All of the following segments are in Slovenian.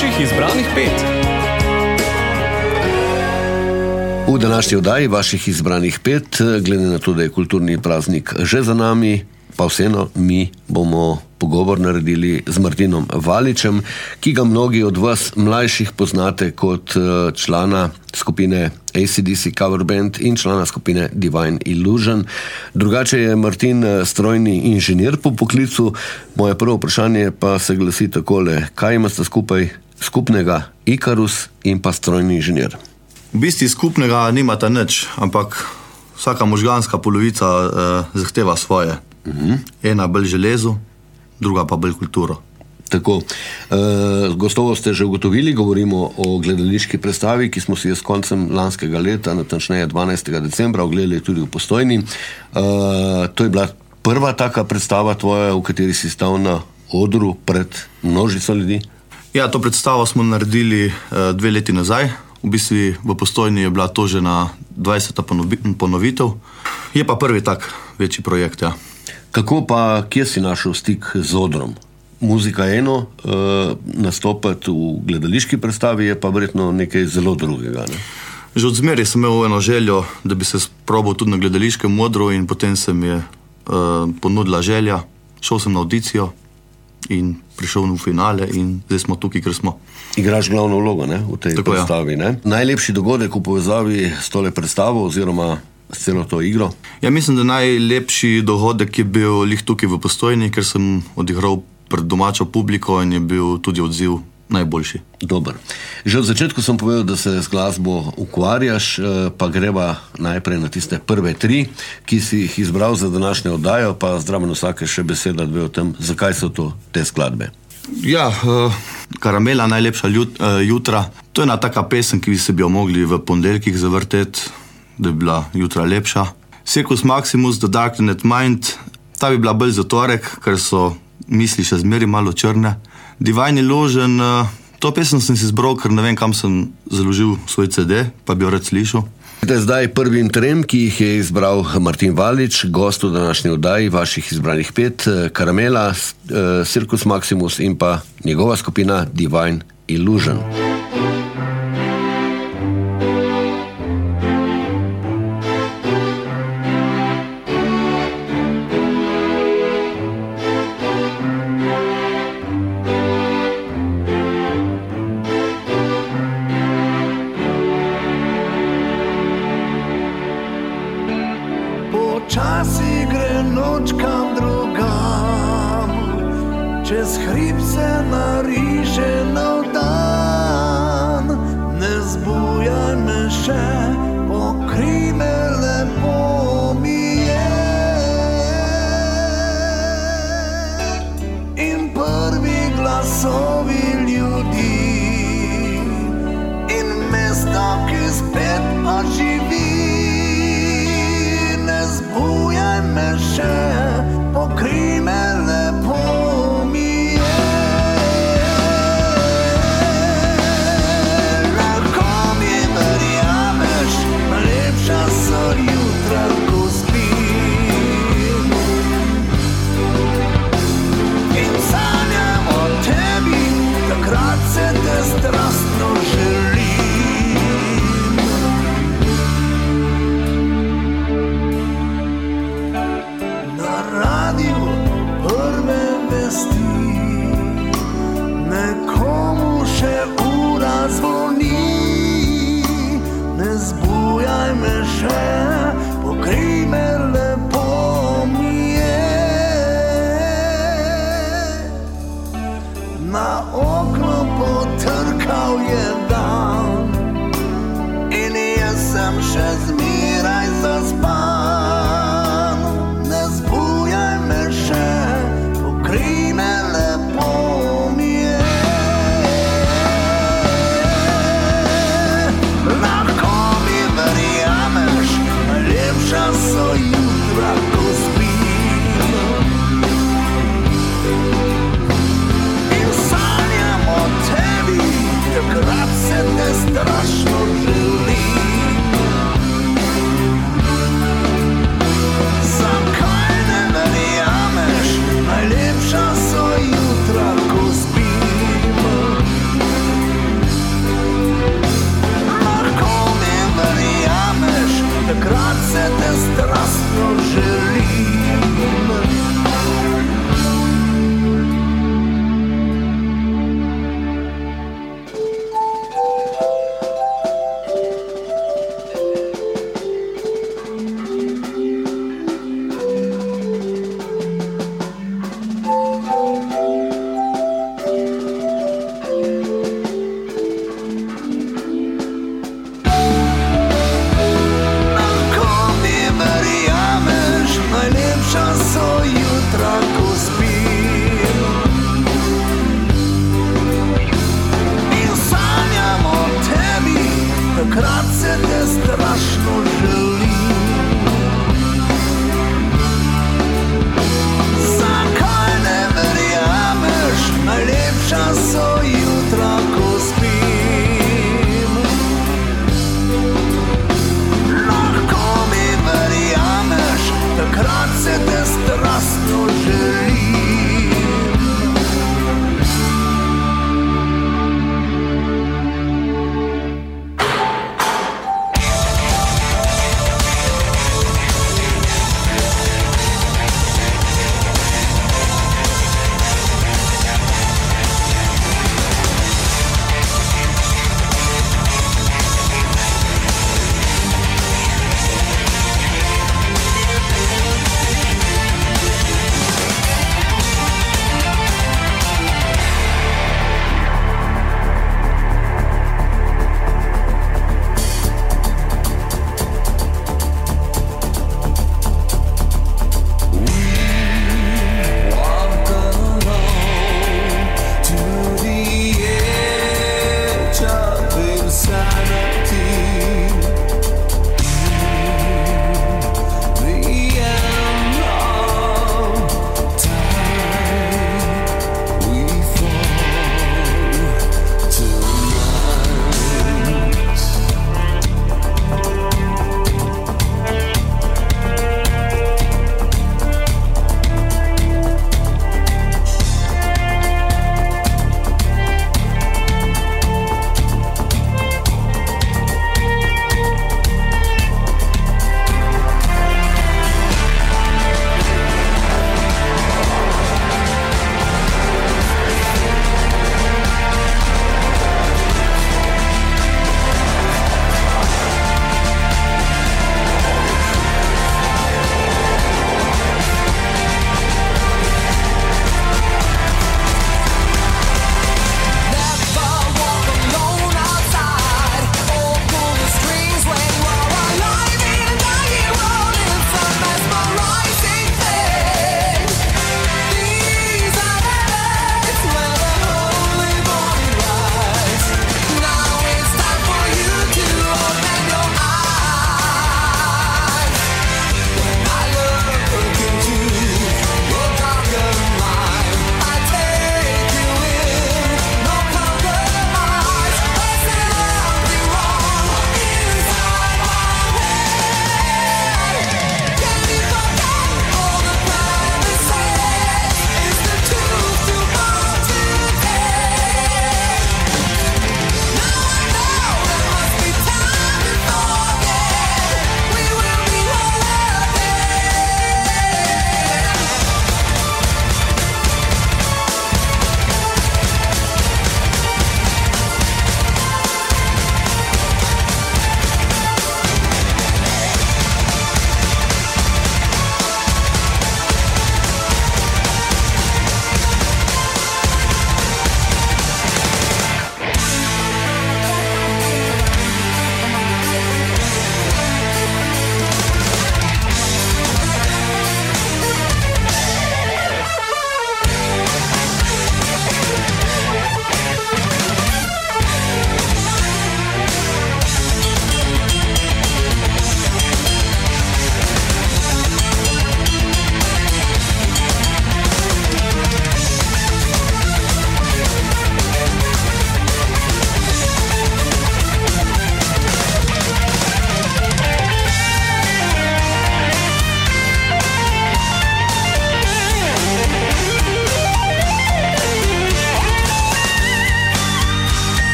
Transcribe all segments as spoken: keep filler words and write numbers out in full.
vaših izbranih pet. V današnji oddaji vaših izbranih pet, glede na to, da je kulturni praznik že za nami, pa vseeno mi bomo pogovor naredili z Martinom Valičem, ki ga mnogi od vas mlajših poznate kot člana skupine A C D C Cover Band in člana skupine Divine Illusion. Drugače je Martin strojni inženir po poklicu. Moje prvo vprašanje pa se glasi takole: kaj imate skupaj skupnega Ikarus in pa strojni inženir? V bistvu skupnega nimata nič, ampak vsaka možganska polovica eh, zahteva svoje. Uh-huh. Ena bolj železo, druga pa bolj kulturo. Tako, e, gotovo ste že ugotovili, govorimo o gledališki predstavi, ki smo si jo s koncem lanskega leta, natančneje dvanajstega decembra, ogledali tudi v Postojni. E, to je bila prva taka predstava tvoja, v kateri si stal na odru pred množico ljudi? Ja, to predstavo smo naredili e, dve leti nazaj. V bistvu v Postojni je bila to že na dvajseta ponovitev. Je pa prvi tak večji projekt, ja. Kako pa, kje si našel stik z odrom? Muzika je eno, e, nastopati v gledališki predstavi je pa verjetno nekaj zelo drugega, ne? Že od zmeraj sem imel eno željo, da bi se sprobal tudi na gledališkem odru, in potem se mi je e, ponudila želja. Šel sem na audicijo in prišel v finale in zdaj smo tukaj, ker smo. Igraš glavno vlogo, ne, v tej Tako, predstavi, ja. ne? Najlepši dogodek v povezavi s tole predstavo oziroma s celo to igro? Ja, mislim, da najlepši dogodek je bil lih tukaj v Postojni, ker sem odigral pred domačo publiko in je bil tudi odziv najboljši. Dobar. Že od začetku sem povedal, da se z glasbo ukvarjaš, pa greva najprej na tiste prve tri, ki si jih izbral za današnjo oddajo, pa zdraven vsake še beseda dve o tem, zakaj so to te skladbe. Ja, uh, Karamela, najlepša ljut, uh, jutra. To je ena taka pesem, ki bi se bi jo mogli v ponedeljkih zavrteti, da bi bila jutra lepša. Circus Maximus, The Darkened Mind, ta bi bila bolj za torek, ker so misli še zmeri malo črne. Divine Illusion, uh, to pesem sem si izbral, ker ne vem, kam sem založil svoj C D, pa bi jo rad slišal. Zdaj prvim trem, ki jih je izbral Martin Valič, gost v današnji oddaji vaših izbranih pet, Karamela, Circus Maximus in pa njegova skupina Divine Illusion. Časi gre noč kam drugam, čez hrib se nariše nov dan. Ne zbujaj me še, pokrij me, lepo mi je. In prvi glasovi ljudi in mesto, ki spet oživi. Zbujaj me še, pokrij me, lepo mi je. Lahko mi verjameš, lepša so jutra, ko spim. In sanjam o tebi, takrat se te strastno želim. Nekomu še ura zvoni, ne zbujaj me še, pokrij me, lepo mi je. Na okno potrkal je dan in jaz sem še zmeraj zaspan. Ne zbujaj me še, pokrij me, se te strastno želim.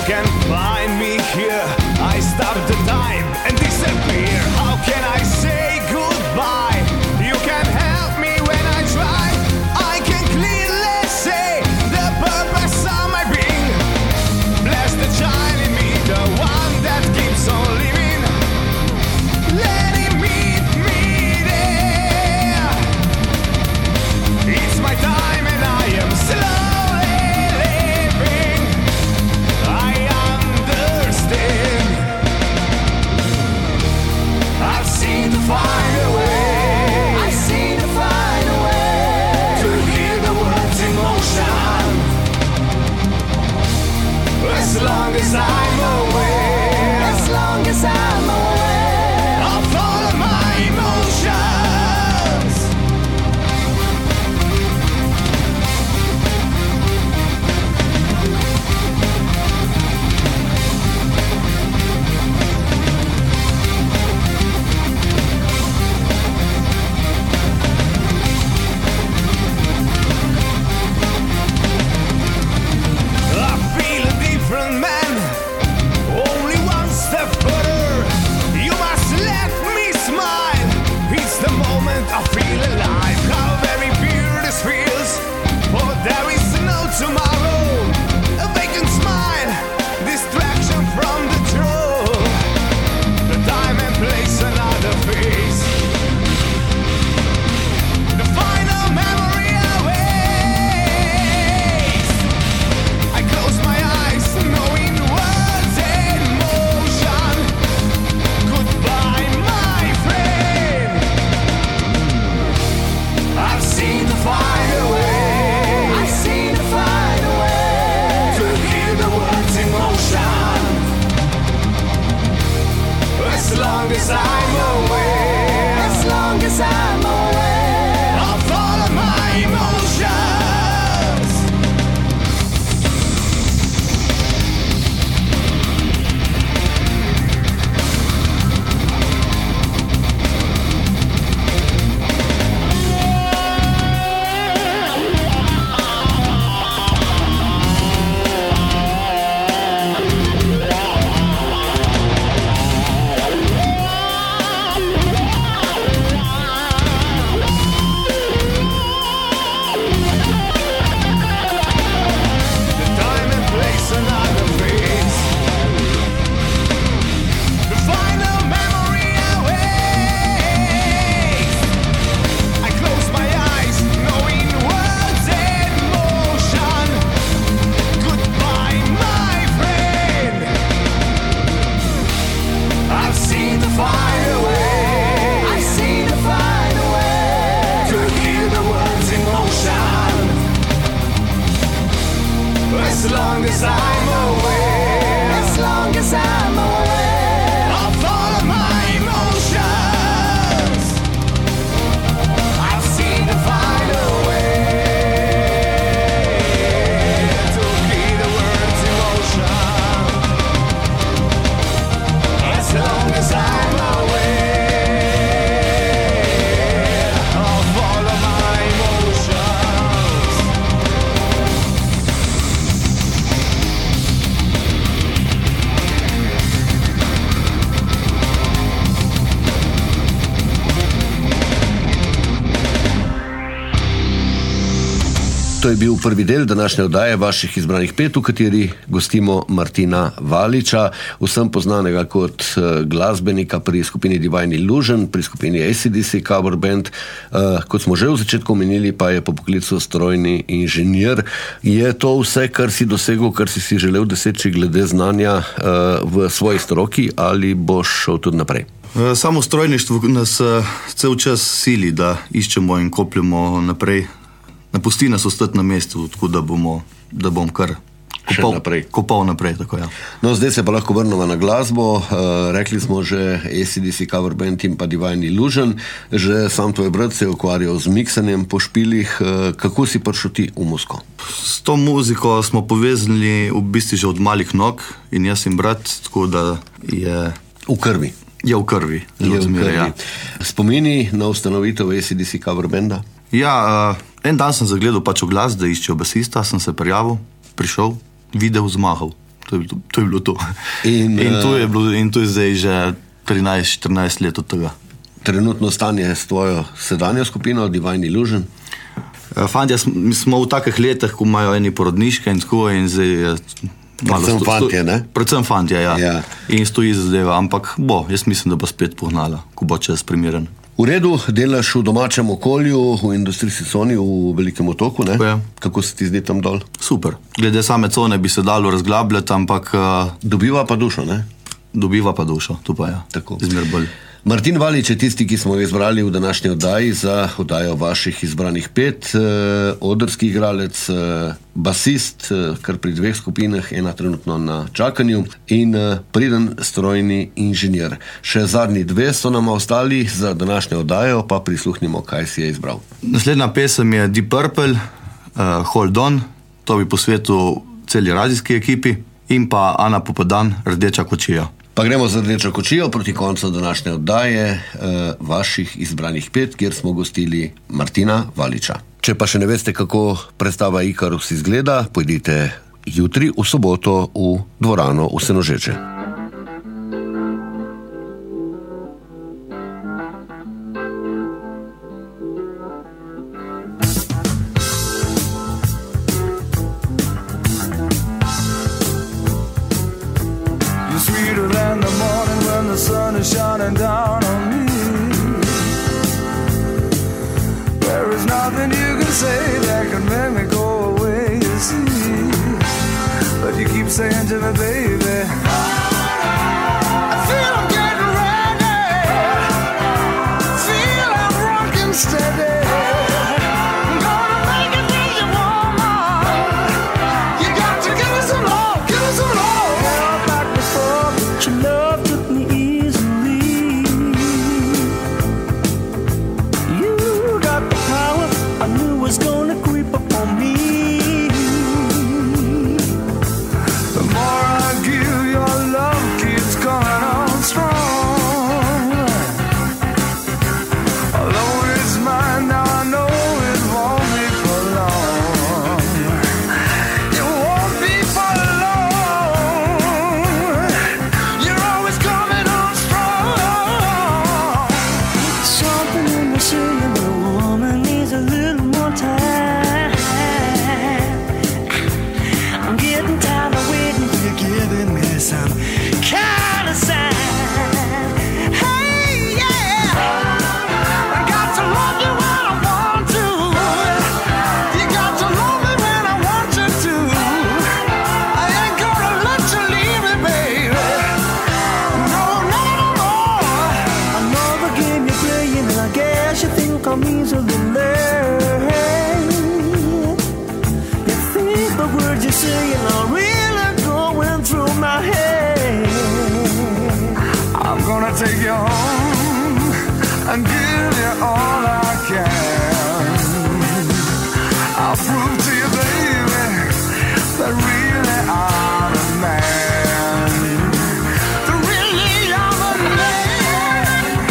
can find me here. I stop the time and disappear. How can I say goodbye? You can help me when I try. I can clearly say the purpose of my being. Bless the child in me, the one that keeps on living. Let him meet me there. It's my time and I am slowly living. I understand. I've seen to find a way. I've seen to find a way to hear the words in motion. As long as I'm aware, as long as I'm aware, I'll follow my emotions. I feel a different man, only one step further. You must let me smile. It's the moment I feel alive. How very pure this feels. For there is no tomorrow. A vacant smile, distraction from the truth. The time and place, another face. The final memory awaits. I close my eyes, knowing words in motion. Goodbye, my friend. I've seen to find a way. I've seen to find a way to hear the words in motion. As long as I'm aware, as long as I'm aware, I'll follow my emotions. The time and place, another face. The final memory awaits. I close my eyes, knowing words in motion. Goodbye, my friend. I've seen to find a way. I've seen to find a way to hear the words in motion. As long as I'm aware, as long as I'm aware, I'll follow my emotions. I've seen to find a way to hear the words in motion. As long as I'm aware, I'll follow my emotions. To je bil prvi del današnje oddaje vaših izbranih pet, v kateri gostimo Martina Valiča, vsem poznanega kot uh, glasbenika pri skupini Divine Illusion, pri skupini A C D C Cover Band. Uh, kot smo že v začetku omenili, pa je po poklicu strojni inženir. Je to vse, kar si dosegel, kar si si želel doseči glede znanja uh, v svoji stroki, ali boš šel tudi naprej? Samo strojništvo nas cel čas sili, da iščemo in kopljemo naprej. Ne pusti nas ostati na mestu, tako da bomo, da bom kar kopal naprej. Kopal naprej, tako ja. No, zdaj se pa lahko vrnemo na glasbo. Uh, rekli smo že A C D C Cover Band in pa Divine Illusion. Že sam tvoj brat se je ukvarjal z miksanjem po špilih. Uh, kako si prišel ti v muziko? S to muziko smo povezali v bistvu že od malih nog in jaz in brat, tako da je... V krvi. Je v krvi. Je v Zmer, krvi. ja. Spomini na ustanovitev A C D C Cover Banda? Ja, uh, en dan sem zagledal pač oglas, da iščejo basista, sem se prijavil, prišel, videl, zmahal. To je, to je bilo to. In, in, to je bilo, in to je zdaj že trinajst štirinajst let od tega. Trenutno stanje s tvojo sedanjo skupino, Divine Illusion? Fantje, smo v takih letih, ko imajo eni porodniške in tako in zdaj je... Predvsem sto, fantje, ne? Predvsem fantje, ja. ja. In stoji zadeva, ampak bo, jaz mislim, da bo spet pognala, ko bo čas primeren. V redu, delaš v domačem okolju, v industrijski coni v Velikem otoku, ne? Ja. Kako se ti zdi tam dol? Super. Glede same cone bi se dalo razglabljati, ampak... Uh, dobiva pa dušo, ne? Dobiva pa dušo, to pa ja. Tako. Zmer bolj. Martin Valič je tisti, ki smo ga izbrali v današnji oddaji za oddajo vaših izbranih pet. Eh, odrski igralec, eh, basist, eh, kar pri dveh skupinah, ena trenutno na čakanju in eh, priden strojni inženir. Še zadnji dve so nam ostali za današnjo oddajo, pa prisluhnimo, kaj si je izbral. Naslednja pesem je Deep Purple, uh, Hold On, to bi posvetil celi radijski ekipi in pa Ana Popodan, Rdeča kočija. Pa gremo za Rdečo kočijo proti koncu današnje oddaje eh, vaših izbranih pet, kjer smo gostili Martina Valiča. Če pa še ne veste, kako predstava Ikarus izgleda, pojdite jutri v soboto v dvorano v Senožeče. Shining down on me. There is nothing you can say that can make me go away, you see. But you keep saying to me, baby, I feel I'm getting ready. Feel I'm rocking steady. I'm gonna make it with you, woman. You got to give me some love, give me some love. Well, back before, but your love took me easy. Was gonna creep up on me. The more I give, your love keeps coming on strong. Although it's mine now, I know it won't be for long. It won't be for long. You're always coming on strong. Something in the saying the woman needs a little time. I'm getting tired of waiting for you giving me some kind of sign. Hey, yeah, I got to love you when I want to. You got to love me when I want you to. I ain't gonna let you leave me, baby. No, no, no more. I know the game you're playing, and I guess you think I'm easily led. You're saying I'm really going through my head. I'm gonna take you home and give you all I can. I'll prove to you, baby, that really I'm a man. That really I'm a man.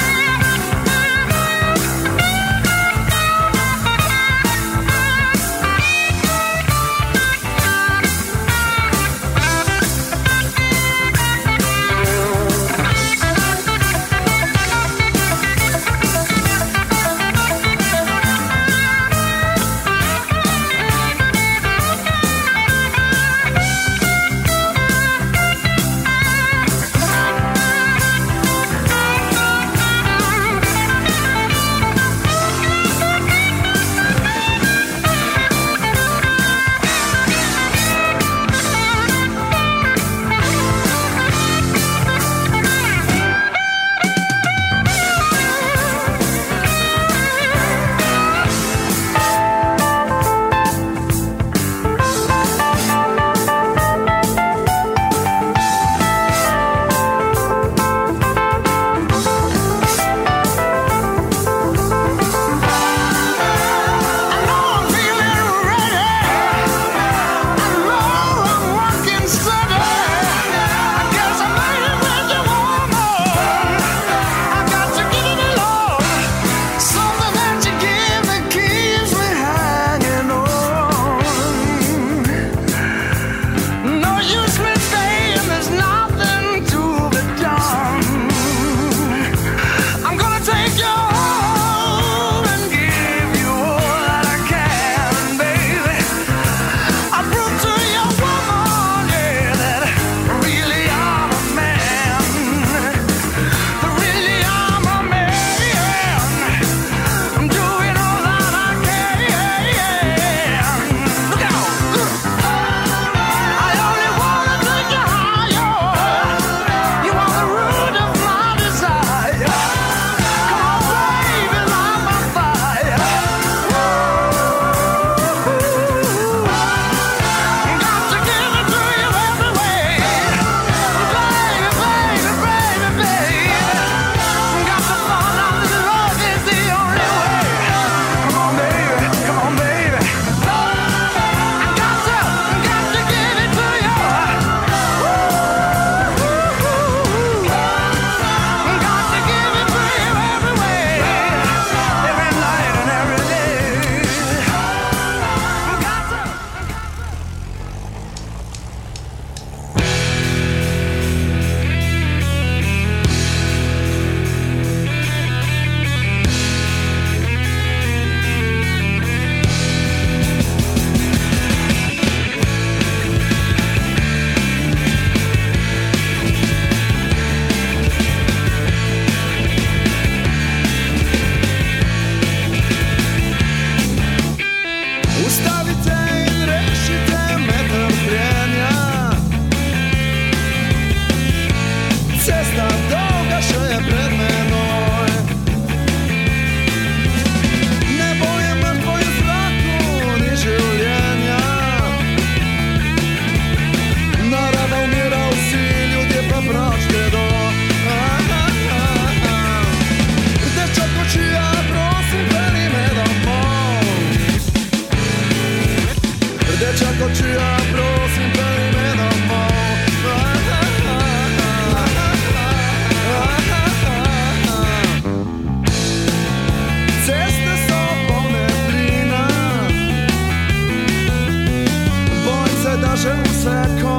Ustavite in rešite me trpljenja. Cesta dolga še je pred menoj. Nebo je mrtvo in v zraku ni življenja. Narava umira, vsi ljudje pa proč gredo. Rdeča kočija, prosim, pelji me domov. Rdeča kočija, prosim, pelji me domov. Ceste so polne plina. Bojim se, da že vse konča.